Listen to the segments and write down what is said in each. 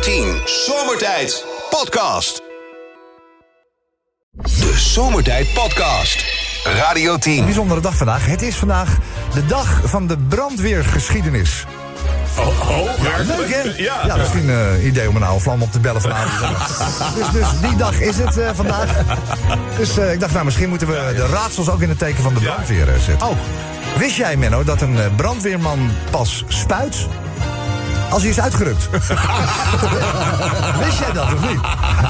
10 Zomertijd Podcast. De Zomertijd Podcast. Radio 10. Een bijzondere dag vandaag. Het is vandaag de dag van de brandweergeschiedenis. Leuk, hè? Ja, misschien een idee om een oude vlam op te bellen vanavond. dus die dag is het vandaag. Dus ik dacht, misschien moeten we de raadsels ook in het teken van de brandweer zetten. Oh. Wist jij, Menno, dat een brandweerman pas spuit als hij is uitgerukt? Wist jij dat, of niet?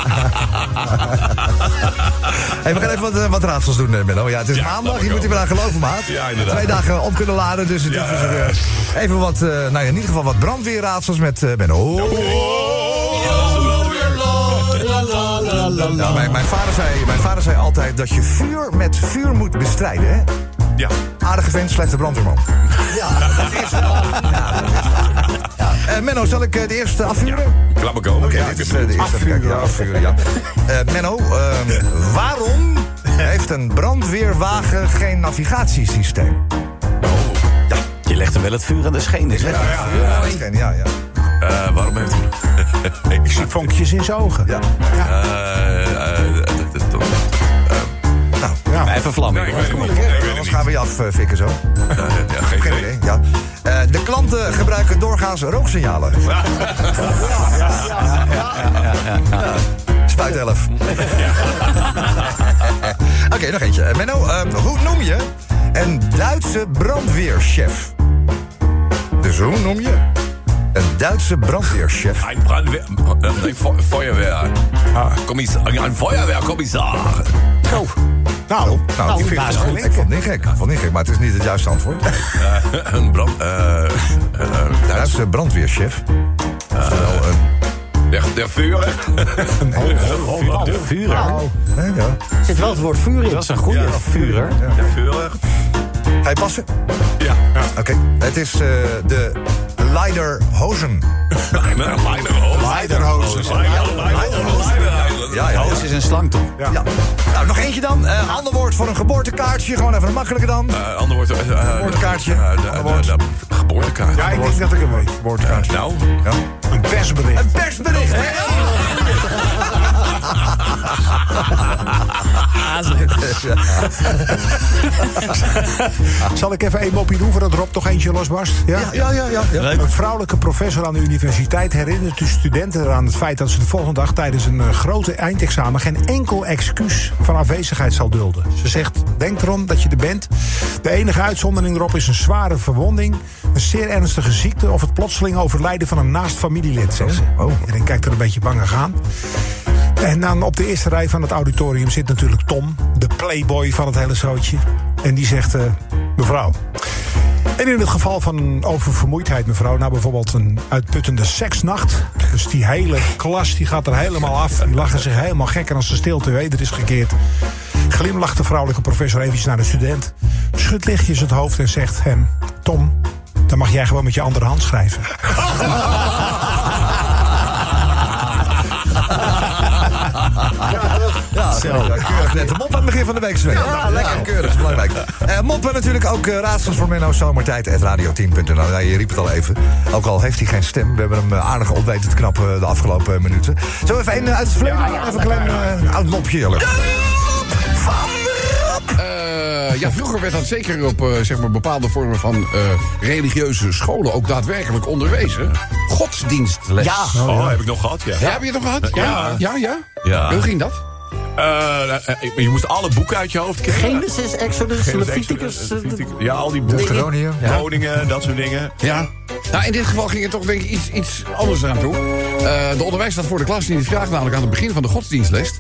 Hey, we gaan even wat raadsels doen, Menno. Ja, het is maandag, je moet er weer aan geloven, maat. Ja, inderdaad. 2 dagen op kunnen laden, dus het is even wat, in ieder geval wat brandweerraadsels met Menno. Ja, mijn vader zei altijd dat je vuur met vuur moet bestrijden, hè? Ja. Aardige vent, slechte brandweerman. Ja, dat is wel. Menno, zal ik de eerste afvuren? Ja, laat me komen. Oké, dit is de eerste. Afvuren, ja. Menno, waarom heeft een brandweerwagen geen navigatiesysteem? Ja, je legt hem wel het vuur aan de schenen. Ja. Waarom heeft hij... Ik zie vonkjes in zijn ogen. Ja. Even vlammen. Anders gaan we je afvikken zo. Geen idee. Ja. De klanten gebruiken doorgaans rooksignalen. Spuit 11. Oké, nog eentje. Menno, hoe noem je een Duitse brandweerchef? Dus hoe noem je een Duitse brandweerchef? Een Feuerwehr. Een Feuerwehrkommissar. Oh. Nou, ik vond het niet gek. Maar het is niet het juiste antwoord. Een Duitse brandweerchef. De Führer. De Führer. Ja. Zit wel het woord vuur in. Dat is een goede Führer. De Führer. Ga je passen? Ja. Oké. Het is de Leiderhosen. Leiderhosen. Ja. Hoos is een slang, toch? Ja. Nou, nog eentje dan. Ander woord voor een geboortekaartje. Gewoon even een makkelijke dan. Ander woord. Geboortekaartje. Geboortekaart. Ja, ik denk dat ik hem weet. Geboortekaartje. Nou. Ja. Een persbericht. Een persbericht. Zal ik even een mopje doen voordat Rob toch eentje losbarst? Ja? Ja. Een vrouwelijke professor aan de universiteit herinnert de studenten eraan het feit dat ze de volgende dag tijdens een grote eindexamen geen enkel excuus van afwezigheid zal dulden. Ze zegt, denk erom dat je er bent. De enige uitzondering erop is een zware verwonding, een zeer ernstige ziekte of het plotseling overlijden van een naast familielid, zegt ze. Iedereen kijkt er een beetje bang aan. En dan op de eerste rij van het auditorium zit natuurlijk Tom, de playboy van het hele zootje. En die zegt, mevrouw, en in het geval van oververmoeidheid, mevrouw, nou bijvoorbeeld een uitputtende seksnacht, dus die hele klas die gaat er helemaal af, die lachen zich helemaal gek en als de stilte weder is gekeerd, glimlacht de vrouwelijke professor eventjes naar de student, schudt lichtjes het hoofd en zegt hem, Tom, dan mag jij gewoon met je andere hand schrijven. Keurig net. De mop aan het begin van de week, Sven. Ja, lekker keurig, is belangrijk. Moppen natuurlijk ook raadsels voor Menno Zomertijd@radio10.nl. Ja, je riep het al even. Ook al heeft hij geen stem. We hebben hem aardig op weten te knappen de afgelopen minuten. Zullen we even uit het verleden? Even een klein oud mopje, Jelle. Ja, vroeger werd dat zeker op bepaalde vormen van religieuze scholen ook daadwerkelijk onderwezen. Godsdienstles. Ja, heb ik nog gehad, ja. Ja, heb je het nog gehad? Ja. Hoe ging dat? Je moest alle boeken uit je hoofd kennen. Genesis, Exodus, Leviticus. Ja, al die boeken. Groningen, dat soort dingen. Ja. Nou, in dit geval ging het toch denk ik iets anders aan toe. De onderwijzer staat voor de klas en die vraagt namelijk aan het begin van de godsdienstles.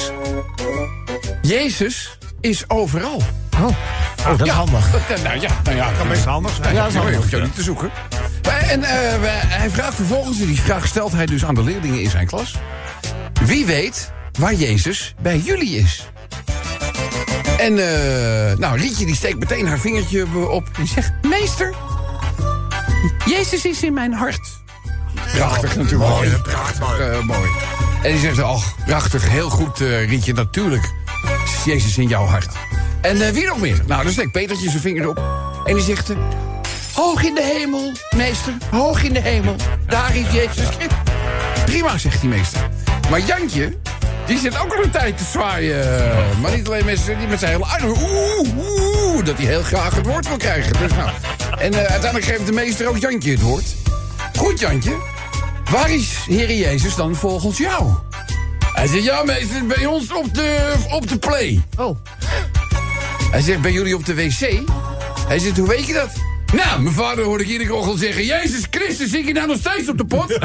Jezus is overal. Dat is handig. Kan best handig zijn. Ja, dat hoef je niet te zoeken. En hij vraagt vervolgens, en die vraag stelt hij dus aan de leerlingen in zijn klas. Wie weet waar Jezus bij jullie is? En Rietje die steekt meteen haar vingertje op. Die zegt, meester, Jezus is in mijn hart. Prachtig natuurlijk. Mooi. En die zegt, prachtig, heel goed Rietje, natuurlijk is Jezus in jouw hart. En wie nog meer? Nou, dan steekt Petertje zijn vinger op. En die zegt, hoog in de hemel, meester, hoog in de hemel. Daar is Jezus. Prima, zegt die meester. Maar Jantje, die zit ook al een tijd te zwaaien. Maar niet alleen met zijn hele armen. Dat hij heel graag het woord wil krijgen. Dus nou. En uiteindelijk geeft de meester ook Jantje het woord. Goed, Jantje. Waar is Heer Jezus dan volgens jou? Hij zegt, ja meester, bij ons op de play. Oh. Hij zegt, bij jullie op de wc? Hij zegt, hoe weet je dat? Nou, mijn vader hoorde ik iedere ochtend zeggen... Jezus Christus, zit je nou nog steeds op de pot?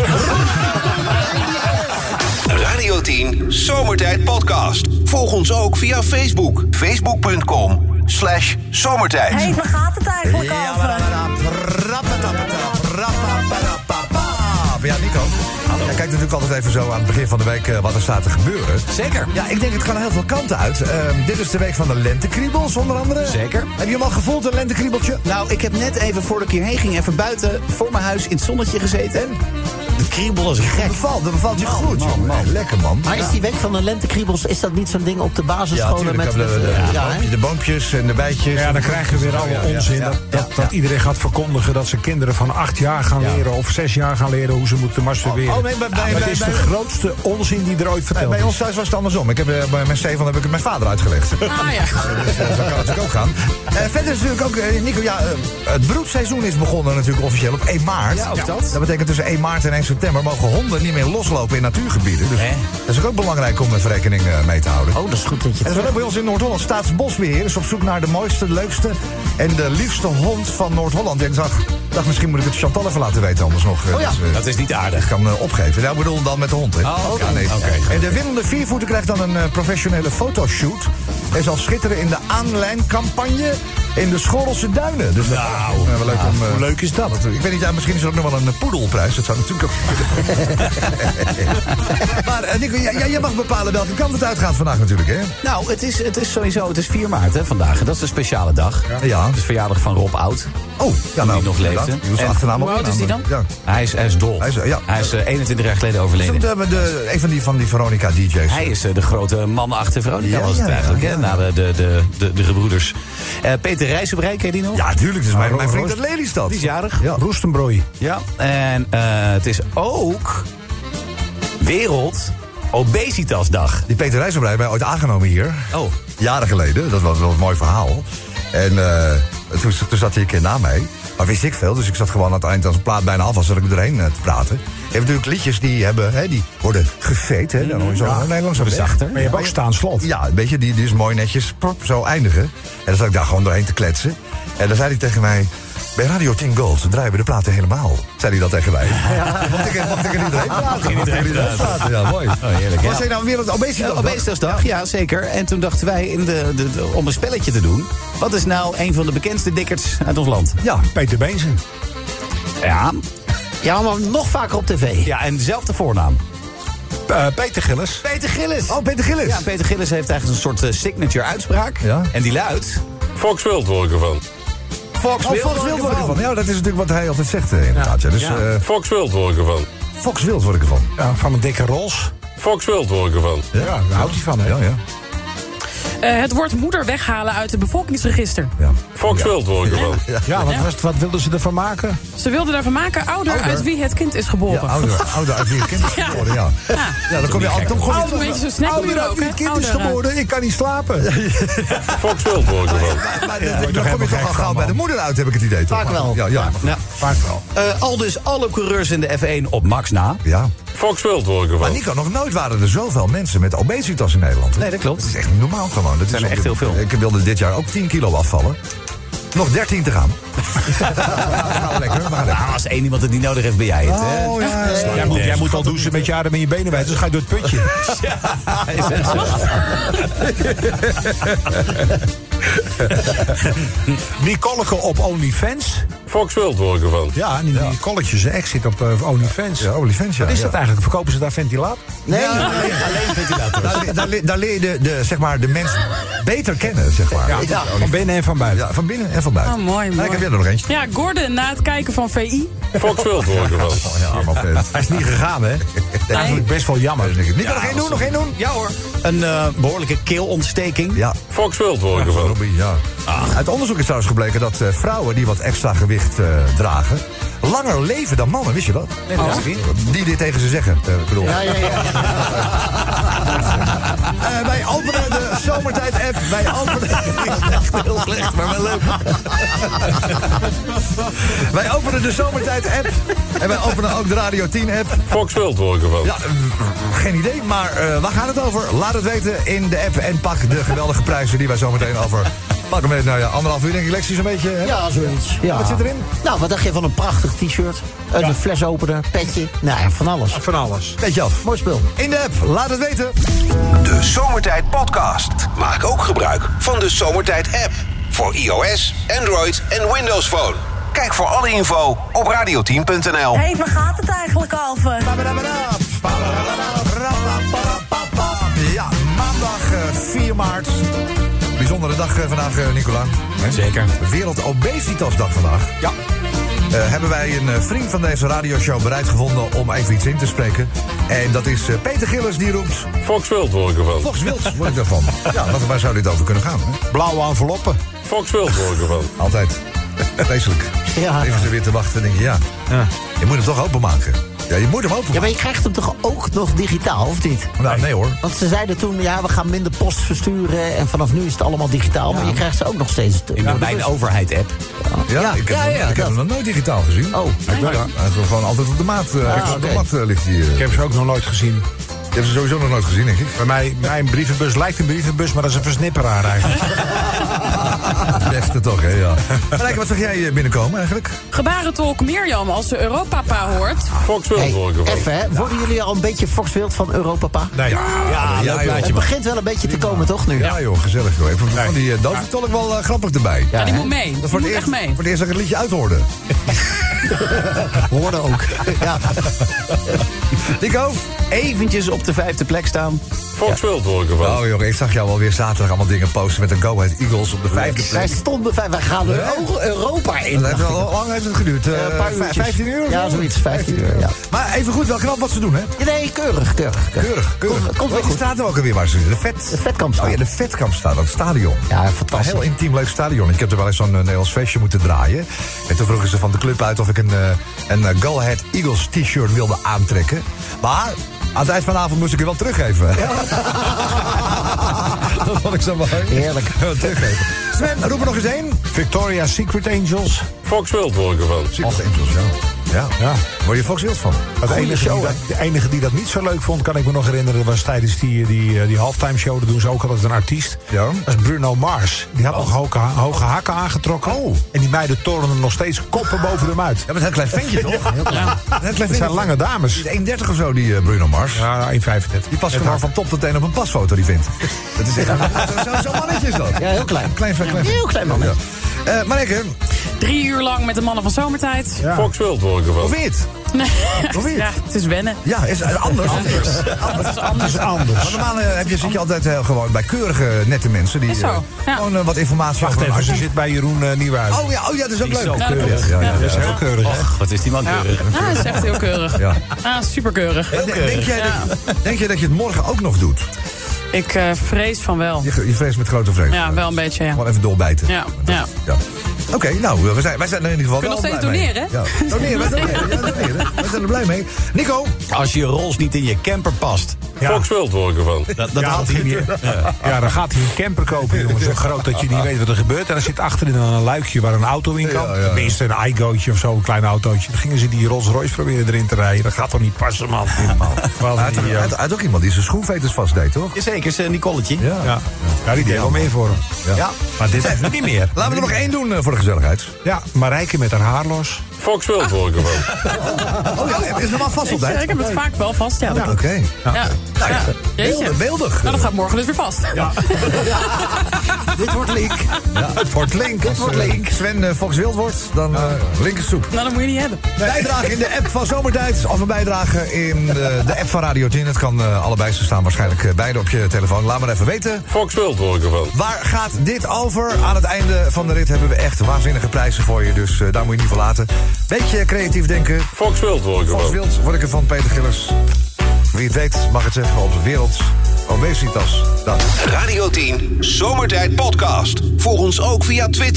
Radio 10 Zomertijd Podcast. Volg ons ook via Facebook. Facebook.com/zomertijd. Hé, waar gaat het eigenlijk over? Ja, Nico. Jij kijkt natuurlijk altijd even zo aan het begin van de week wat er staat te gebeuren. Zeker. Ja, ik denk het kan heel veel kanten uit. Dit is de week van de lentekriebels, onder andere. Zeker. Heb je hem al gevoeld, een lentekriebeltje? Nou, ik heb net even, voordat ik hierheen ging, even buiten voor mijn huis in het zonnetje gezeten. En de kriebel is gek. Dat bevalt je goed, jongen. man. Lekker, man. Maar is die week van de lentekriebels, is dat niet zo'n ding op de basisscholen? Ja, de boompjes en de bijtjes. Ja, dan krijgen we weer alle onzin. Dat iedereen gaat verkondigen dat ze kinderen van 8 jaar gaan leren... of 6 jaar gaan leren hoe ze moeten masturberen. Het is de grootste onzin die er ooit verteld is. Bij ons thuis was het andersom. Bij mijn Stefan heb ik het mijn vader uitgelegd. Ah ja. Dus zo kan het natuurlijk ook gaan. Verder is natuurlijk ook, Nico, het broedseizoen is begonnen natuurlijk officieel op 1 maart. Ja, ook dat. Dat betekent tussen 1 maart en 1 september mogen honden niet meer loslopen in natuurgebieden. Dus dat is ook belangrijk om even rekening mee te houden. Oh, dat is goed dat je En dat is ook bij ons in Noord-Holland. Staatsbosbeheer is op zoek naar de mooiste, leukste en de liefste hond van Noord-Holland. En ik dacht, misschien moet ik het Chantal even laten weten anders nog. Dat is niet aardig. Ik kan opgeven. Nou, ik bedoel dan met de hond. Hè. Oké. Ja, nee. Oké. En de winnende viervoeter krijgt dan een professionele fotoshoot. En zal schitteren in de aanlijncampagne in de Schorrelse Duinen. Dus wel leuk om, hoe leuk is dat? Ik weet niet, misschien is er ook nog wel een poedelprijs. Dat zou natuurlijk ook... Maar Nico, jij mag bepalen welke kant het uitgaat vandaag natuurlijk, hè? Nou, het is sowieso, het is 4 maart hè, vandaag. Dat is een speciale dag. Ja. Het is verjaardag van Rob Oud. Oh, ja, nou, die nog leefde. Die was achternaam hoe oud is die dan? Ja. Hij is dol. Hij is 21 jaar geleden overleden. Is dat een van die Veronica-dj's? Hij is de grote man achter Veronica, Ja, was het ja, eigenlijk, ja. hè? Na de gebroeders. Peter Rijsselbrei, ken je die nog? Ja, tuurlijk. Dus mijn vriend uit Lelystad. Die is jarig. Ja. Roestenbrooi. Ja. En het is ook Wereld Obesitasdag. Die Peter Rijsselbrei hebben wij ooit aangenomen hier. Oh. Jaren geleden. Dat was wel een mooi verhaal. En toen zat hij een keer na mij. Maar wist ik veel, dus ik zat gewoon aan het eind als een plaat bijna af was, zat ik erheen te praten. Je hebt natuurlijk liedjes die die worden gefeet, hè. Dan hoor je zo Nederlands zo zachter. Maar je hebt ook staan slot. Ja, een beetje, die is mooi netjes zo eindigen. En dan zat ik daar gewoon doorheen te kletsen. En dan zei hij tegen mij, bij Radio 10 Gold draaien we de platen helemaal. Zei hij dat tegen mij. Mocht ik er niet doorheen praten? Ja, mooi. Oh, heerlijk. Wat zei nou weer het Obesitasdag, ja zeker. En toen dachten wij om een spelletje te doen. Wat is nou een van de bekendste dikkerts uit ons land? Ja, Peter Beensen. Ja. Ja, maar nog vaker op tv. Ja, en dezelfde voornaam. Peter Gillis. Peter Gillis. Oh, Peter Gillis. Ja, Peter Gillis heeft eigenlijk een soort signature uitspraak. Ja. En die luidt... Volkswild word ik ervan. Volkswild word ik ervan. Ja, dat is natuurlijk wat hij altijd zegt, inderdaad. Ja. Dus, Volkswild word ik ervan. Volkswild word ik ervan. Ja, van een dikke rols. Volkswild word ik ervan. Ja, daar houdt hij van, hè? Ja, ja. Het woord moeder weghalen uit het bevolkingsregister. Ja. Volkswild word ik ervan. Ja, wat wilden ze ervan maken? Ze wilden daarvan maken ouder uit wie het kind is geboren. Ja, ouder uit wie het kind is geboren, ja. Ja, dan kom je altijd Ouder, een beetje zo'n snackmuur ook, hè? Het kind is geboren, ik kan niet slapen. Volkswild word ik ervan. Dan kom je toch al gauw bij de moeder uit, heb ik het idee. Toch? Vaak wel. Ja, Ja. Vaak wel. Al dus alle coureurs in de F1 op Max na. ja. Volkswild word ik Maar ervan. Nico, nog nooit waren er zoveel mensen met obesitas in Nederland. Nee, dat klopt. Dat is echt niet normaal gewoon. Dat zijn is er echt heel veel. Ik wilde dit jaar ook 10 kilo afvallen. Nog 13 te gaan. Gaan we lekker, we gaan lekker. Nou, als één iemand het niet nodig heeft, ben jij het. Hè? Oh ja, Jij moet al douchen met je adem en je benen wijd, dus ga je door het putje. Die kolken op OnlyFans. Volkswild word ik ervan. Ja, die kolletjes, zijn ex zit op OnlyFans. Ja, OnlyFans, ja. Wat is dat eigenlijk? Verkopen ze daar ventilator? Nee, alleen ventilator. Daar leer je de mens beter kennen, zeg maar. Ja, van binnen en van buiten. Ja, van binnen en van buiten. Oh, mooi, Nou, mooi. ik heb er nog eentje. Ja, Gordon, na het kijken van VI. Volkswild word ik ervan. Oh ja, arme vent. Hij is niet gegaan, hè? Eigenlijk best wel jammer. Niet nog één doen, nog één doen. Ja hoor. Een behoorlijke keelontsteking. Ja, Volkswild word ik ervan. Robbie, ja. Uit onderzoek is trouwens gebleken dat vrouwen die wat extra gewicht dragen, langer leven dan mannen, wist je dat? Nee, dat wist ik niet. Die dit tegen ze zeggen, ik bedoel. Ja. Wij openen de Zomertijd-app. Wij openen... Echt heel slecht, maar wel leuk. Wij openen de Zomertijd-app. En wij openen ook de Radio 10-app. Fox Wild hoor ik ervan. Ja, geen idee, maar waar gaat het over? Laat het weten in de app en pak de geweldige prijzen die wij zometeen over... Pakken we anderhalf uur, denk ik, Lexie, zo'n beetje. Hè? Ja, zoiets. Ja. Wat zit erin? Nou, wat dacht je van een prachtig t-shirt? Een flesopener, petje. Nou ja, van alles. Van alles. Beetje af. Mooi spul. In de app, laat het weten. De Zomertijd Podcast. Maak ook gebruik van de Zomertijd app. Voor iOS, Android en Windows Phone. Kijk voor alle info op radio10.nl. Hé, waar gaat het eigenlijk over? Ja, maandag 4 maart. Bijzondere dag vandaag, Nicola. Zeker. Wereldobesitasdag vandaag. Ja. Hebben wij een vriend van deze radioshow bereid gevonden om even iets in te spreken. En dat is Peter Gillis, die roept... Fox Wild hoor ik ervan. Fox Wild word ik daarvan. Ja, waar zou dit over kunnen gaan? Hè? Blauwe enveloppen. Fox Wild hoor ik ervan. Altijd. Vreselijk. Ja. Even ze weer te wachten en denk je, ja. Je moet hem toch openmaken. Ja, je moet hem openmaken. Ja, maar je krijgt hem toch ook nog digitaal, of niet? Nou, nee hoor. Want ze zeiden toen, we gaan minder post versturen... en vanaf nu is het allemaal digitaal, maar je krijgt ze ook nog steeds... In mijn overheid-app. Ja, ik heb hem nog nooit digitaal gezien. Oh. Hij is gewoon altijd op de maat. Op de mat ligt hij. Ik heb ze ook nog nooit gezien. Je hebt ze sowieso nog nooit gezien, denk ik. Bij mij, mijn brievenbus lijkt een brievenbus, maar dat is een versnipperaar eigenlijk. Het beste toch, hè, ja. Marijke, wat zag jij binnenkomen eigenlijk? Gebarentolk Mirjam als ze Europapa hoort. Fox Wild hoor ik ervan. Even, hè. Worden jullie al een beetje Foxwild van Europapa? Nee. Ja, Het begint wel een beetje te komen, toch, nu? Ja joh, gezellig joh. Even van die doventolk wel grappig erbij. Ja, die moet mee. Dat Die voor moet het echt mee. Voor het eerst dat ik het liedje uithoorde. Hoorde ook. Ja. Nico? Eventjes op de 5e plek staan. Fox Wild hoor ik ervan. Oh jongen, ik zag jou alweer zaterdag allemaal dingen posten met de Go Ahead Eagles op de 5e Wij plek. stonden wij gaan er Europa in. Dat heeft wel lang heeft het geduurd. Een paar uurtjes. 15 uur? Ja, zoiets. 15 uur, ja. Maar even goed, wel knap wat ze doen, hè? Ja, nee, keurig. Keurig. Komt wel Je goed. staat er ook alweer waar ze zitten. De Vetkamp staat. Oh ja, de Vetkamp staat, dat stadion. Ja, Een fantastisch. heel intiem leuk stadion. Ik heb er wel eens zo'n Nederlands feestje moeten draaien. En toen vroegen ze van de club uit of ik een Go Ahead Eagles t-shirt wilde aantrekken. Maar aan het eind van de avond moest ik er wel teruggeven. Ja. Dat vond ik zo mooi. Heerlijk. Teruggeven. Sven, roep er nog eens één. Victoria's Secret Angels. Fox Wild hoor ik ervan. Secret Angels, ja. Word je Fox Wild van? De enige die dat niet zo leuk vond, kan ik me nog herinneren, was tijdens die halftime show. Dat doen ze ook altijd een artiest. Ja. Dat is Bruno Mars. Die had nog hoge hakken aangetrokken. Oh. En die meiden tornen nog steeds koppen boven hem uit. Ja, maar het is een klein ventje, toch? Heel klein. Het zijn lange dames. Die is 1,30 of zo, die Bruno Mars. Ja, 1,35. Die past gewoon van top tot teen op een pasfoto, die vindt. Dat is echt zo'n mannetje is dat. Ja, heel klein. Klein. Heel klein man. Ja. Marijke, 3 uur lang met de mannen van Zomertijd. Ja. Fox Wild hoor ik ervan. hoe vind je het? Nee. Hoe vind je Ja, het? het is wennen. Ja, is het anders? Het is anders. Maar normaal zit je altijd gewoon bij keurige, nette mensen die Is zo, ja. gewoon wat informatie Wacht over een even, ze artiest- zit bij Jeroen Nieuwhuis. Oh ja, dat is ook Die is leuk. zo Ja, dat keurig. klopt. Ja, Ja. Dat is heel keurig, hè? Wat is die man keurig. Ja, dat is echt heel keurig. Ja. Superkeurig. Denk jij dat je het morgen ook nog doet? Ik vrees van wel. Je vreest met grote vrees. Ja, wel een beetje, ja. Gewoon even doorbijten. Ja. Oké, nou, wij zijn er in ieder geval Kunnen wel nog blij steeds mee. doneren, Ja. Doneren, wij doneren. Wij zijn er blij mee. Nico? Als je Rolls niet in je camper past. Ja. Fox Wild hoor ik ervan. Dat haalt hij niet. Ja, dan gaat hij een camper kopen, jongens. Zo groot dat je niet weet wat er gebeurt. En dan zit achterin een luikje waar een auto in kan. Ja. Tenminste, een iGootje of zo, een klein autootje. Dan gingen ze die Rolls Royce proberen erin te rijden. Dat gaat toch niet passen, man. Hij had ook iemand die zijn schoenveters vastdeed, toch? Jazeker, is Nicoletje. Ja, die deed wel meer voor hem. Ja. Maar dit is niet meer. Laten we er nog één doen voor de gezelligheid. Ja, Marijke met haar haar los. Fox Wild hoor ik ervan. Oh ja, is het normaal vast op Ik heb het vaak wel vast, ja. Oké. Ja. Jeetje. Beeldig. Nou, dat gaat morgen dus weer vast. Dit wordt link. Ja, het wordt link. Als Sven Fox Wild wordt, dan link is soep. Nou, dat moet je niet hebben. Bijdrage in de app van Zomertijd of een bijdrage in de app van Radio 10. Het kan allebei, ze staan waarschijnlijk beide op je telefoon. Laat maar even weten. Fox Wild hoor ik ervan. Waar gaat dit over? Aan het einde van de rit hebben we echt waanzinnige prijzen voor je. Dus daar moet je niet voor laten. Beetje creatief denken. Fox Wild hoor ik Fox ervan. Wild word ik ervan, Peter Gillis. Wie het weet mag het zeggen op de wereld. Obesitas. Dat. Radio 10 Zomertijd Podcast. Volg ons ook via Twitter.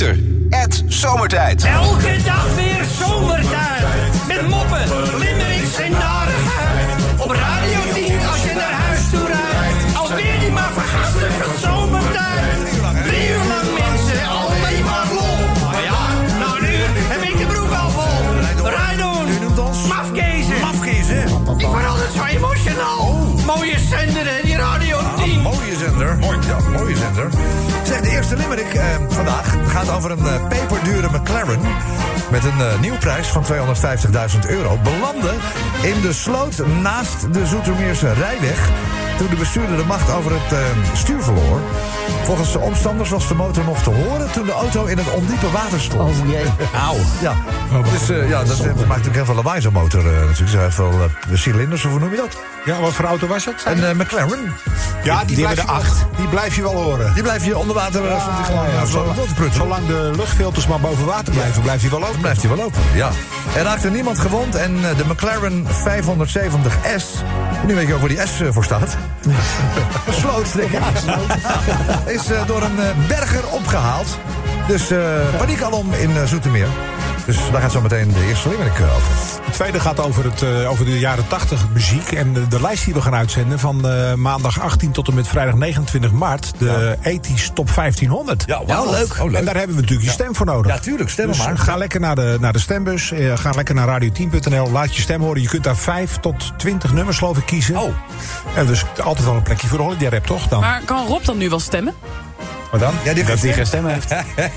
@zomertijd. Elke dag weer zomertijd. Met moppen, limmerings en narigheid. Op Radio 10 als je naar huis toe rijdt. Alweer die maar vergastige zomertijd. 3 uur lang mensen, alleen maar lol. Maar ja, nou nu heb ik de broek al vol. Rijdoen, mafkezen. Ik word altijd zo emotional. Mooie zender, hè, die Radio 10. Mooie zender. Mooie zender. Zeg, de eerste limerick vandaag gaat over een peperdure McLaren met een nieuwprijs van €250.000. Belandde in de sloot naast de Zoetermeerse rijweg toen de bestuurder de macht over het stuur verloor. Volgens de omstanders was de motor nog te horen toen de auto in het ondiepe water stond. Oh jee. Auw. Ja, dus dat maakt natuurlijk heel veel lawaai, zo'n motor. Natuurlijk, ze heeft veel cilinders, of hoe noem je dat? Ja, wat voor auto was het? Een McLaren. Ja, die hebben de 8. Die blijf je wel horen. Die blijf je onder water stond die gewoon door te prutsen. Zolang de luchtfilters maar boven water blijven, blijft hij wel lopen. Blijft hij wel lopen, ja. Er raakte niemand gewond en de McLaren 570S... Nu weet je ook waar die S voor staat. Sloot, denk ik. Is door een berger opgehaald. Dus paniekalom in Zoetermeer. Dus daar gaat zo meteen de eerste limerick over. Het tweede gaat over de jaren 80 muziek. En de lijst die we gaan uitzenden van maandag 18 tot en met vrijdag 29 maart. De 80's Top 1500. Ja, wow. leuk. Oh, leuk. En daar hebben we natuurlijk je stem voor nodig. Ja, tuurlijk, stemmen dus maar. Ga lekker naar de stembus. Ga lekker naar radio10.nl. Laat je stem horen. Je kunt daar 5 tot 20 nummers, geloof ik, kiezen. Oh. En dus altijd wel een plekje voor de Holiday Rap, toch? Dan. Maar kan Rob dan nu wel stemmen? Wat dan? Ja, die geen stem heeft.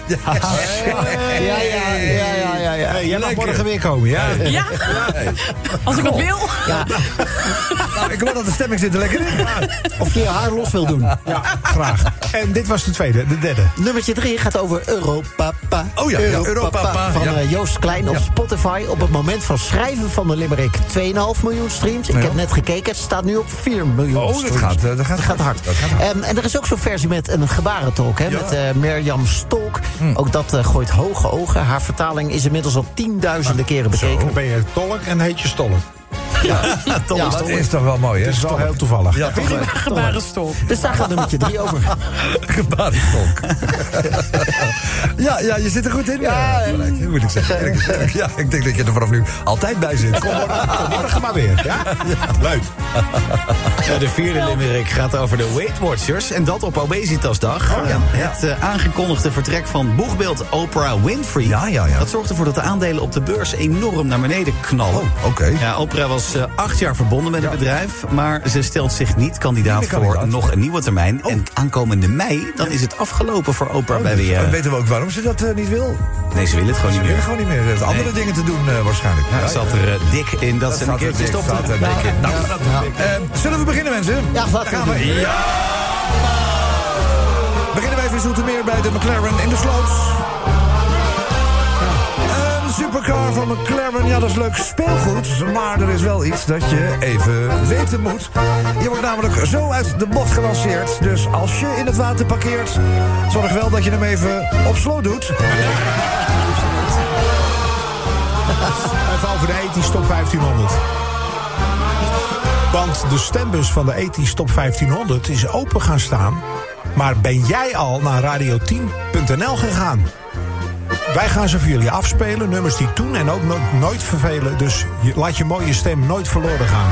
Hey, jij mag morgen weer komen, ja? Ja? Als ik wat wil? Ja. Nou, ik hoor dat de stemming zit er lekker in. Of je je haar los wil doen. Ja, graag. En dit was de derde. Nummertje 3 gaat over Europapa. Oh ja, Europapa. Van Joost Klein op Spotify. Op het moment van schrijven van de limerick 2,5 miljoen streams. Ik heb net gekeken, het staat nu op 4 miljoen streams. Dat gaat hard. En er is ook zo'n versie met een gebarentolk, hè, met Mirjam Stolk. Ook dat gooit hoge ogen. Haar vertaling is inmiddels al 10.000 keren bekeken. Dan ben je tolk en heet je stolk. Dat is toch wel mooi, hè? Dat is wel heel toevallig. Ja, toch wel. Gebarenstok. Dus daar gaat nummertje 3 over. Gebarenstok. Ja, je zit er goed in. Ja, moet ik zeggen. Ja, ik denk dat je er vanaf nu altijd bij zit. Kom morgen maar weer. Ja? Leuk. Ja, de vierde limerick gaat over de Weight Watchers. En dat op Obesitasdag. Het aangekondigde vertrek van boegbeeld Oprah Winfrey. Ja. Dat zorgde ervoor dat de aandelen op de beurs enorm naar beneden knallen. Oké. Ja, Oprah was 8 jaar verbonden met het bedrijf. Maar ze stelt zich niet kandidaat voor nog een nieuwe termijn. En aankomende mei, dan is het afgelopen voor Oprah bij weer. Dan weten we ook waarom ze dat niet wil. Nee, ze wil het gewoon niet meer. Ze gewoon niet meer. Ze heeft andere dingen te doen waarschijnlijk. Ja, zat er dik in dat ze een keertje stopte. Zullen we beginnen, mensen? Ja, laten we doen. Ja! Beginnen we even in Zoetermeer bij de McLaren in de sloot. Een supercar van McLaren, ja, dat is leuk speelgoed. Maar er is wel iets dat je even weten moet. Je wordt namelijk zo uit de bocht gelanceerd. Dus als je in het water parkeert, zorg wel dat je hem even op sloot doet. Even over de 80's Top 1500. Want de stembus van de 80's Top 1500 is open gaan staan. Maar ben jij al naar radio10.nl gegaan? Wij gaan ze voor jullie afspelen, nummers die toen en ook nooit vervelen. Dus laat je mooie stem nooit verloren gaan.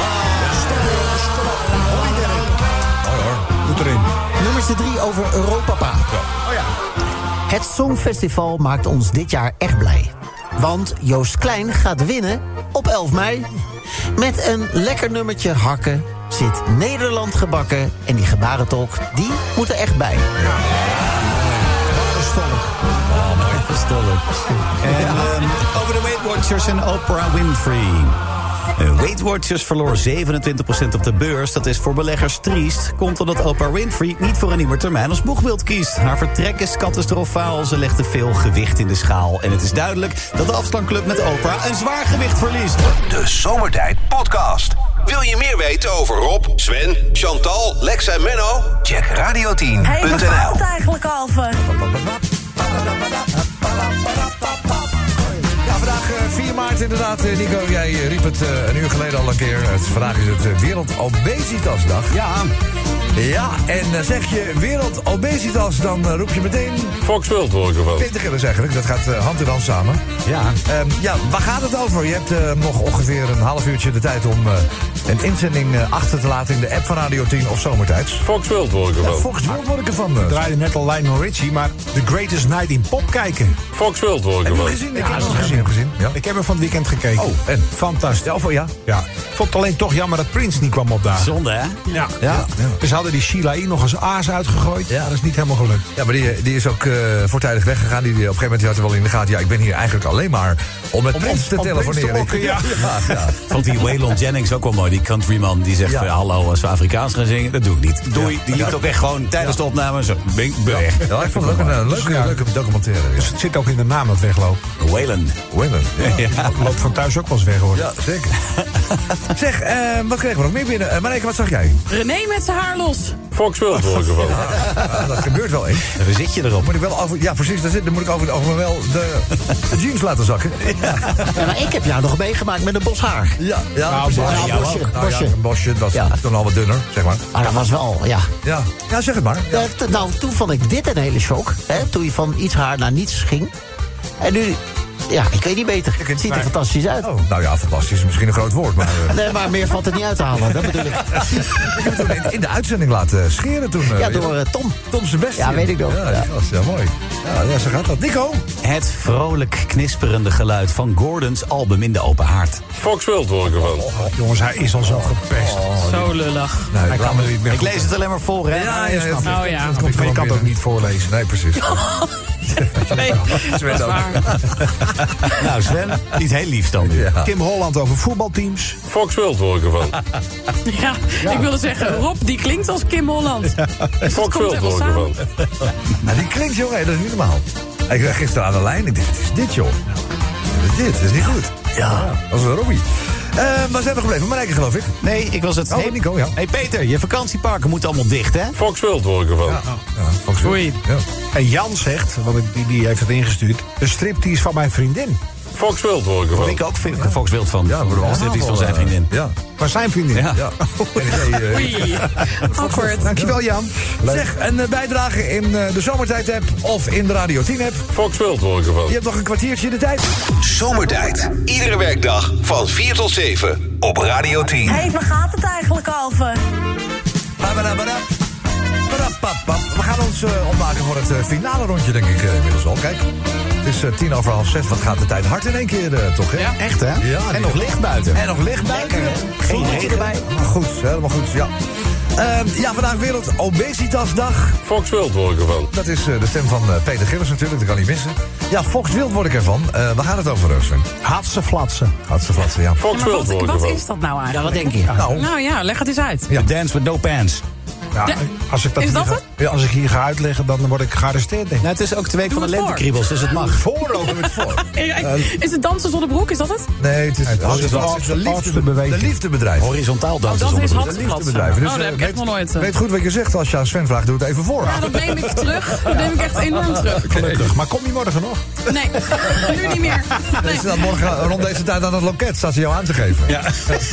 Moet erin. Nummertje 3 over Europapa. Oh ja. Het Songfestival maakt ons dit jaar echt blij. Want Joost Klein gaat winnen op 11 mei. Met een lekker nummertje hakken zit Nederland gebakken. En die gebarentolk, die moet er echt bij. En over de Weight Watchers en Oprah Winfrey. Weight Watchers verloor 27% op de beurs. Dat is voor beleggers triest. Komt omdat Oprah Winfrey niet voor een nieuwe termijn als boegbeeld kiest. Haar vertrek is catastrofaal. Ze legt te veel gewicht in de schaal. En het is duidelijk dat de afstandclub met Oprah een zwaar gewicht verliest. De Zomertijd Podcast. Wil je meer weten over Rob, Sven, Chantal, Lex en Menno? Check radio10.nl. Hey, waar gaat het eigenlijk over? Ja, vandaag 4 maart inderdaad. Nico, jij riep het een uur geleden al een keer. Vandaag is het Wereldobesitasdag. Ja. Ja, en zeg je wereldobesitas, dan roep je meteen... Fox Wild word ik ervan. Peter Gillis eigenlijk, dat gaat hand in hand samen. Ja. Waar gaat het over? Je hebt nog ongeveer een half uurtje de tijd om een inzending achter te laten in de app van Radio 10 of Zomertijds. Fox Wild word ik ervan. Fox Wild word ik ervan. Ik draaide net al Lionel Richie, maar The Greatest Night in Pop kijken. Fox Wild word ik Heb je ervan. gezien? Ik heb hem gezien. Ja. Ik heb hem van het weekend gekeken. Oh, en? Fantastisch. Ja. Ja. Ik vond het alleen toch jammer dat Prince niet kwam opdagen. Zonde, hè? Ja. Dus ze hadden die Sheila E. nog als aas uitgegooid. Ja, dat is niet helemaal gelukt. Ja, maar die is ook voortijdig weggegaan. Die op een gegeven moment had er wel in de gaten. Ja, ik ben hier eigenlijk alleen maar om met Prince te telefoneren. Ja. Vond die Waylon Jennings ook wel mooi, die countryman die zegt... hallo, als we Afrikaans gaan zingen, dat doe ik niet. Doei, die liet ook echt gewoon tijdens de opname zo, ben weg. Ja, ik vond het ook een leuke documentaire. Ja. Dus het zit ook in de naam dat weglopen. Waylon. Ja. Loopt van thuis ook wel eens weg, hoor. Ja, zeker. Zeg, wat kregen we nog meer binnen? Marijke, wat zag jij? René met zijn haar los. Fox Wild word ik ervan. Ja, dat gebeurt wel eens. Waar zit je erop? Moet ik wel ja, precies, dan moet ik over wel de jeans laten zakken. Ja, maar ik heb jou nog meegemaakt met een bos haar. Ja, nou, bosje. Een bosje, dat was toen al wat dunner, zeg maar. Maar dat was wel, ja. Ja, zeg het maar. Ja. Nou, toen vond ik dit een hele shock. Hè, toen je van iets haar naar niets ging. En nu... Ja, ik weet niet beter. Het ziet er fantastisch uit. Oh, nou ja, fantastisch is misschien een groot woord, maar... Nee, maar meer valt er niet uit te halen, dat bedoel ik. Ik heb het in de uitzending laten scheren toen. Ja, door Tom. Tom Sebastian. Ja, weet ik nog. Ja, mooi. Ja, zo gaat dat. Nico? Het vrolijk knisperende geluid van Gordons album in de open haard. Fox Wild word ik ervan. Jongens, hij is al zo gepest. Zo lullig. Nee, Hij kan er niet meer. Ik lees het alleen maar voor, hè? Ja. Je kan het ook niet voorlezen. Nee, precies. Nee, dat is waar. Nou, Sven, niet heel lief dan nu. Ja. Kim Holland over voetbalteams. Fox Wild word ik ervan. Ja, ik wilde zeggen, Rob, die klinkt als Kim Holland. Fox Wild word ik ervan. Nou, die klinkt, jongen, dat is niet normaal. Ik was gisteren aan de lijn. Ik dacht, wat is dit, joh? Wat is dit? Dat is niet goed. Ja, dat is een Robbie. Waar zijn we gebleven? Marijke, geloof ik. Nee, ik was het... Oh, Nico, ja. Hey Peter, je vakantieparken moeten allemaal dicht, hè? Fox Wild word ik ervan. Ja, Fox Wild. Oei. Ja. En Jan zegt, want die heeft het ingestuurd... de striptease van mijn vriendin. Fox Wild word ik Daar ervan. ben ik ook veel Fox Wild van. Ja, we Dat is dit iets van zijn vriendin. Ja. Van zijn vriendin. Ja. Ja. Oei. Awkward. Dankjewel, Jan. Zeg, een bijdrage in de Zomertijd-app of in de Radio 10-app. Fox Wild word ik ervan. Je hebt nog een kwartiertje de tijd. Zomertijd. Iedere werkdag van 4 tot 7 op Radio 10. Hé, waar gaat het eigenlijk over? We gaan ons opmaken voor het finale rondje, denk ik inmiddels al. Kijk, het is 6:10. Wat gaat de tijd hard in één keer, toch, hè? Ja. Echt, hè? Ja, En nog licht buiten. En nog licht buiten. Geen regen erbij. Goed, helemaal goed, ja. Vandaag Wereldobesitasdag. Fox Wild word ik ervan. Dat is de stem van Peter Gillis natuurlijk, dat kan niet missen. Ja, Fox Wild word ik ervan. Waar gaat het over, Sven? Haatse flatsen. Hartstikke flatsen, ja. Fox Maar Wild word ik wat ervan. is dat nou Ja, eigenlijk? wat denk je? Nou ja, leg het eens uit. Ja. Dance with no pants. Ja, Ja, als ik dat is hier dat ga- het? Ja, als ik hier ga uitleggen, dan word ik gearresteerd, denk ik. Nou, het is ook de week Doe van de het voor. lentekriebels, dus het mag. Voorover met voor. Is het dansen zonder broek, is dat het? Nee, het is de liefdebeweging. de liefdebedrijf. Horizontaal Oh, dansen dat zonder is broek. hartstikke liefdebedrijven. Oh, dat heb ik echt nog nooit. Weet goed wat je zegt. Als je aan Sven vraagt, doe het even voor. Ja, dat neem ik terug. Dat neem ik echt enorm terug. Gelukkig. Maar kom je morgen nog? Nee, nu niet meer. Nee. Is dan morgen rond deze tijd aan het loket? Staat ze jou aan te geven? Ja.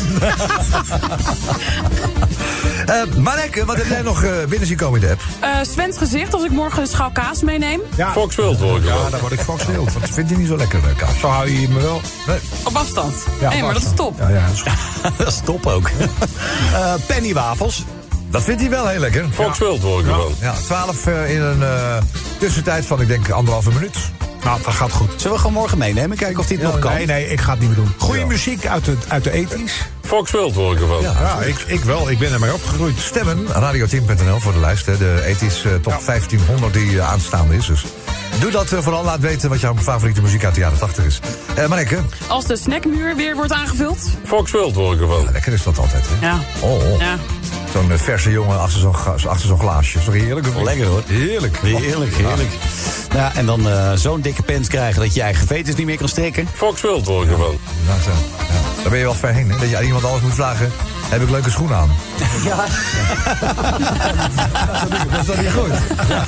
Marek, wat heb jij nog binnen zien komen in de app? Svens gezicht als ik morgen een schouw kaas meeneem. Ja. Fox Wild word ik Ja, ervan. dan word ik Fox Wild. Dat vind je niet zo lekker, Kaas. Zo hou je me wel. Nee. Op afstand. Ja, Nee, maar dat is top. Ja, dat is goed. Dat is top ook. Pennywafels. Dat vindt hij wel heel lekker. Fox Wild word ik ervan. Ja, 12 in een tussentijd van, ik denk, 1,5 minuut. Nou, dat gaat goed. Zullen we gewoon morgen meenemen? Kijken of dit nog kan. Nee, ik ga het niet meer doen. Goede muziek uit de ethisch. Fox Wild word ik ervan. Ja, ik wel. Ik ben ermee opgegroeid. Stemmen, radio10.nl voor de lijst. Hè. De ethisch top 1500 die aanstaande is. Dus doe dat vooral. Laat weten wat jouw favoriete muziek uit de jaren 80 is. Mareke? Als de snackmuur weer wordt aangevuld. Fox Wild word ik ervan. Ja, lekker is dat altijd, hè? Ja. Oh. Ja. Zo'n verse jongen achter zo'n glaasje. Zo heerlijk. Lekker hoor. Heerlijk. Heerlijk. Ja, en dan zo'n dikke pens krijgen dat je eigen veters niet meer kan strikken. Fox Wild word ik ervan. Ja. Daar ben je wel ver heen, hè? Dat je aan iemand anders moet vragen... Heb ik leuke schoenen aan? Ja. Dat is toch niet goed?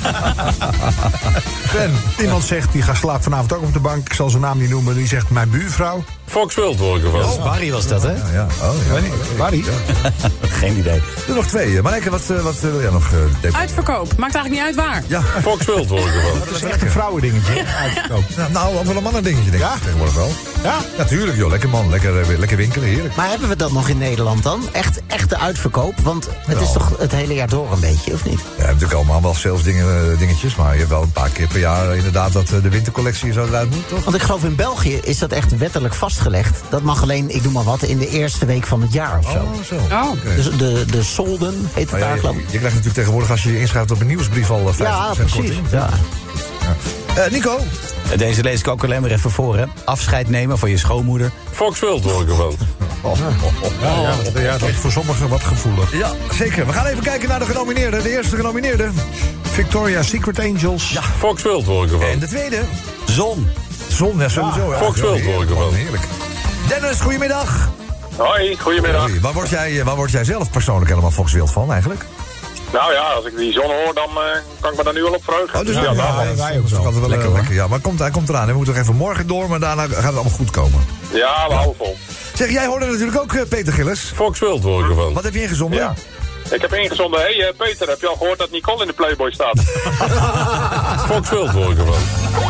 Ben, iemand zegt, die gaat slapen vanavond ook op de bank. Ik zal zijn naam niet noemen. Die zegt, mijn buurvrouw. Fox Wild hoor ik ervan. Oh, Barry was dat, hè? Ja. Barry? Geen idee. Er nog 2. Marijke, wat wil jij nog... Uitverkoop. Maakt eigenlijk niet uit waar. Ja. Fox Wild hoor ik ervan. Dat is echt een vrouwendingetje. Uitverkoop. Nou, ook wel een mannendingetje, denk ik. Tegenwoordig wel. Ja? Natuurlijk, joh. Lekker man. Lekker winkelen. Heerlijk. Maar hebben we dat nog in Nederland dan? Echte uitverkoop? Want het is toch het hele jaar door een beetje, of niet? Ja, je hebt natuurlijk allemaal wel sales dingetjes. Maar je hebt wel een paar keer per jaar inderdaad dat de wintercollectie zo eruit moet, toch? Want ik geloof in België is dat echt wettelijk vastgelegd. Dat mag alleen, ik doe maar wat, in de eerste week van het jaar of zo. Zo. Oh. Okay. Dus de solden heet het daar, geloof ik. Je krijgt natuurlijk tegenwoordig als je je inschrijft op een nieuwsbrief al 50% Ja, precies. korting. Ja. Nico? Deze lees ik ook alleen maar even voor, hè. Afscheid nemen van je schoonmoeder. Fox Wild hoor ik ervan. Ja, dat is voor sommigen wat gevoelig. Ja, zeker. We gaan even kijken naar de genomineerden. De eerste genomineerde. Victoria's Secret Angels. Ja. Fox Wild hoor ik ervan. En de tweede. Zon. Zon, ja, sowieso. Ja. Fox Wild hoor ik ervan. Heerlijk. Dennis, goedemiddag. Hoi, goedemiddag. Hoi. Waar word jij zelf persoonlijk helemaal Fox Wild van eigenlijk? Nou ja, als ik die zon hoor, dan kan ik me daar nu al op verheugen. Oh, dus ja, wij ook zo. Wel lekker. Ja, maar hij komt eraan. We moeten nog even morgen door, maar daarna gaat het allemaal goed komen. Ja, we houden vol. Zeg, jij hoorde natuurlijk ook Peter Gillis. Fox Wild hoor ik ervan. Wat heb je ingezonden? Ja. Ik heb ingezonden, hey, Peter, heb je al gehoord dat Nicole in de Playboy staat? Fox Wild hoor ik ervan.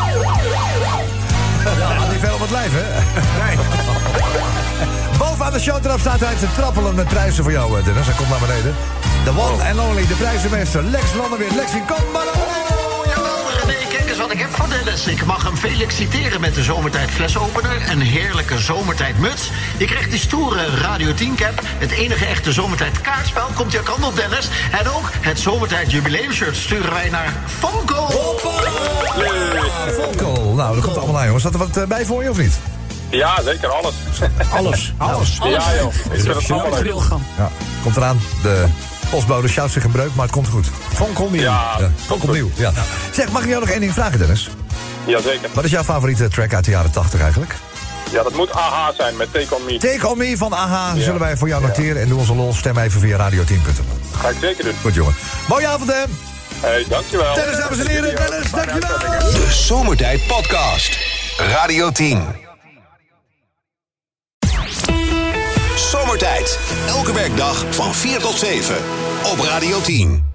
Ja, had niet veel op het lijf, hè? Nee. Bovenaan de showtrap staat hij te trappelen met prijzen voor jou, Dennis. Hij komt naar beneden. The one and only, de prijzenmeester, Lex Landerweer. Lexie, kom maar op. Jawel, René, kijk eens wat ik heb voor Dennis. Ik mag hem feliciteren met de Zomertijd flesopener. Een heerlijke Zomertijd muts. Je krijgt die stoere Radio 10 cap. Het enige echte Zomertijd kaartspel komt jouw kant op, Dennis. En ook het Zomertijd jubileumshirt sturen wij naar Fonko. Fonko. Nou, dat komt allemaal aan, jongens. Zat er wat bij voor je, of niet? Ja, zeker, alles. Alles. Ja, joh. Ik vind het allemaal leuk. Ja, komt eraan. De postbode sjouwt zich een breuk, maar het komt goed. Fonko nieuw. Ja, Fonko nieuw. Ja. Zeg, mag ik jou nog één ding vragen, Dennis? Jazeker. Wat is jouw favoriete track uit de jaren 80 eigenlijk? Ja, dat moet AHA zijn met Take On Me. Take On Me van AHA zullen wij voor jou noteren. En doe onze lol, stem even via radio10.nl. Ga ik zeker doen. Goed, jongen. Mooie avond, hè? Hey, dankjewel. Dennis, dames en heren. Dennis, dankjewel. De Zomertijd Podcast. Radio 10. Zomertijd. Elke werkdag van 4 tot 7. Op Radio 10.